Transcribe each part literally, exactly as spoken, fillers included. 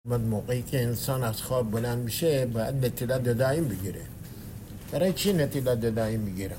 بعد موقعی که انسان از خواب بلند میشه باید اطلاع دائم بگیره. برای چی اطلاع دائم میگیرن؟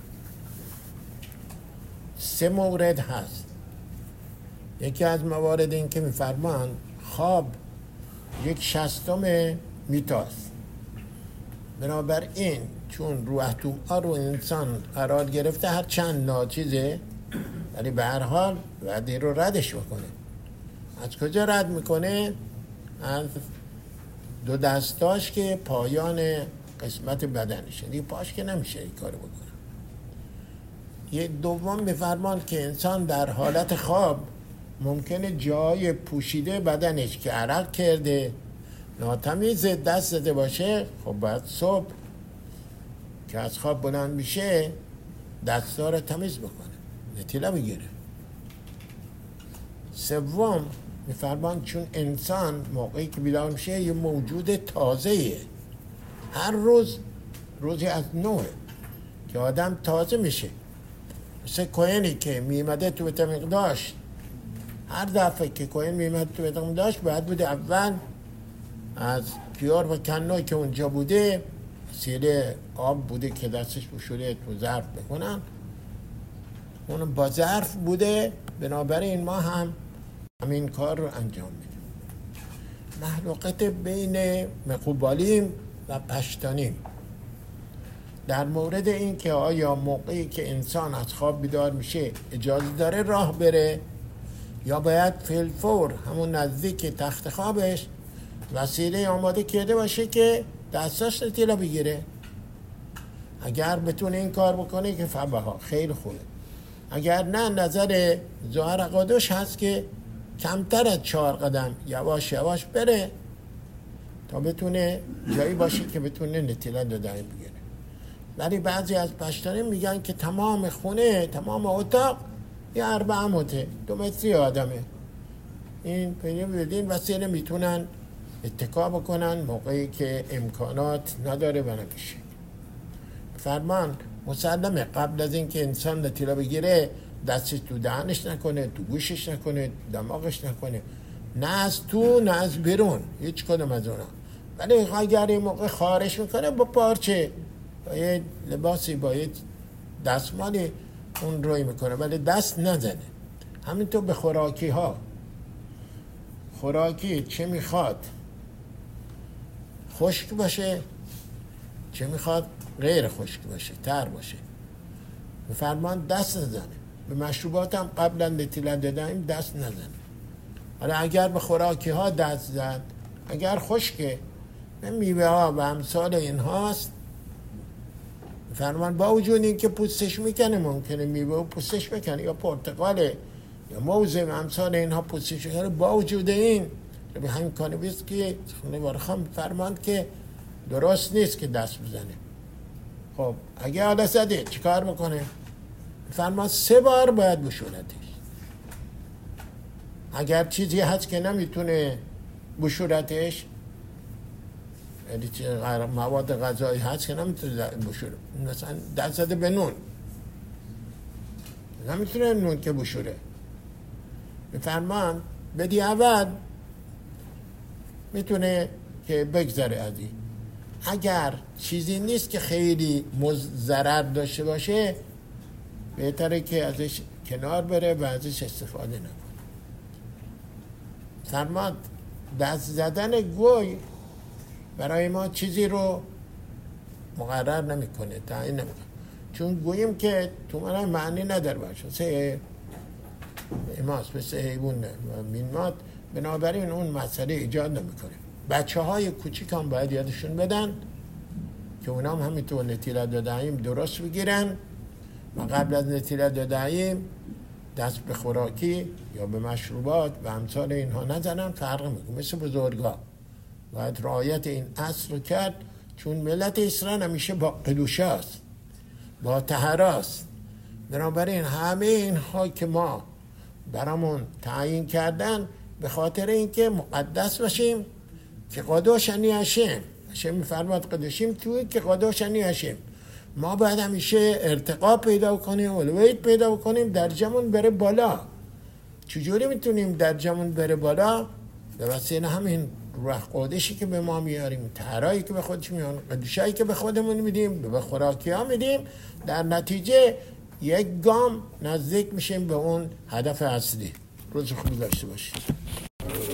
سه مورد هست. یکی از موارد این که میفرمان خواب یک شصتم میتاست. بنابراین چون روح اتم‌ها رو انسان قرار گرفته، هر چند ناچیزه ولی به هر حال وعده رو ردش بکنه. از کجا رد میکنه؟ از دو دستاش که پایان قسمت بدنشه. دیگه پاش که نمیشه این کارو بکنه. یه دوم بفرمان که انسان در حالت خواب ممکنه جای پوشیده بدنش که عرق کرده ناتمیز دست زده باشه، خب باید صبح که از خواب بلند میشه دستا رو تمیز بکنه، نتیله بگیره. سوم میفرمان چون انسان موقعی که بیدار میشه یه موجود تازه‌ایه، هر روز روزی از نوه که آدم تازه میشه. مثل کوهنی که میمده تو بیت المقدس، هر دفعه که کوهن میمده تو بیت المقدس باید بوده اول از پیار و کنایی که اونجا بوده سیره آب بوده که دستش بشوره تو ظرف بکنن، اون با ظرف بوده. بنابراین ما هم همین کار رو انجام میدیم. محلوقت بین مقوبالیم و پشتانیم در مورد این که آیا موقعی که انسان از خواب بیدار میشه اجازه داره راه بره یا باید فیلفور همون نزدیک تخت خوابش وسیله آماده کرده باشه که دستاش نتیله بگیره. اگر بتونه این کار بکنه که فبها خیلی خوبه. اگر نه، نظر ظاهر قادوش هست که کمتر از چهار قدم یواش یواش بره تا بتونه جایی باشه که بتونه نتیله دادن بگیره. ولی بعضی از پشتانی میگن که تمام خونه، تمام اتاق یه اربع متر دو متری آدمه، این پیدا بدین وسیله میتونن اتکا بکنن موقعی که امکانات نداره و نمیشه. فرمان مسلمه قبل از این که انسان نتیله بگیره دستش تو دهنش نکنه، تو گوشش نکنه، دماغش نکنه، نه از تو نه از بیرون، هیچ کدوم از اونا. ولی اگر این موقع خارش میکنه با پارچه، با یه لباسی، با یه دستمالی اون روی میکنه، ولی دست نزنه. همینطور به خوراکی ها، خوراکی چه میخواد خشک باشه، چه میخواد غیر خشک باشه، تر باشه، فرمان دست نزنه. به مشروبات هم قبلا نتیله دادن دست نزنه. حالا اگر به خوراکی ها دست زد، اگر خشکه، میوه ها و امثال این هاست، فرمان با وجود این که پوستش میکنه، ممکنه میوه و پوستش بکنه، یا پرتقاله یا موز و امثال اینها پوستش بکنه، با وجود این به همین کانویس که نوارخان فرمان که درست نیست که دست بزنه. خب اگه حالا زده چیکار بکنه؟ فرمان سه بار باید بشورتش. اگر چیزی هست که نمیتونه بشورتش، مواد غذایی هست که نمیتونه بشوره، مثلا دست زده به نون، نمیتونه نون که بشوره، بفرمان بدی اول میتونه که بگذره از این. اگر چیزی نیست که خیلی ضرر داشته باشه، بهتره که ازش کنار بره و ازش استفاده نکنه. فرمان دست زدن گوی برای ما چیزی رو مقرر نمیکنه، تعیین نمیکنه، چون گوییم که تو من معنی نداره باشه، مثل ایماست، مثل حیوان و مینمات. بنابراین اون مسئله ایجاد نمیکنه. بچه های کوچیک هم باید یادشون بدن که اونا هم همینطور نتیله دادهیم درست بگیرن و قبل از نتیله دادهیم دست به خوراکی یا به مشروبات و امثال اینها نزنن. فرق میکنه. مثل بزرگا باید رعایت این اصل رو کرد، چون ملت اسرائیل همیشه با قدوشه است، با طهاره است. بنابراین همه اینها که ما برامون تعیین کردن به خاطر اینکه مقدس باشیم که قدوشنی هشم. هشم میفرماد قدوشیم توی که قدوشنی هشم. ما باید همیشه ارتقا پیدا کنیم، علویت پیدا کنیم، درجمون بره بالا. چجوری میتونیم درجمون بره بالا؟ به وسیله همین روح قدشی که به ما میاریم، طرایی که به خودش میاریم، قدوشایی که به خودمون میدیم، به خوراکی ها میدیم، در نتیجه یک گام نزدیک میشیم به اون هدف اصلی. روز خوبی داشته باشید.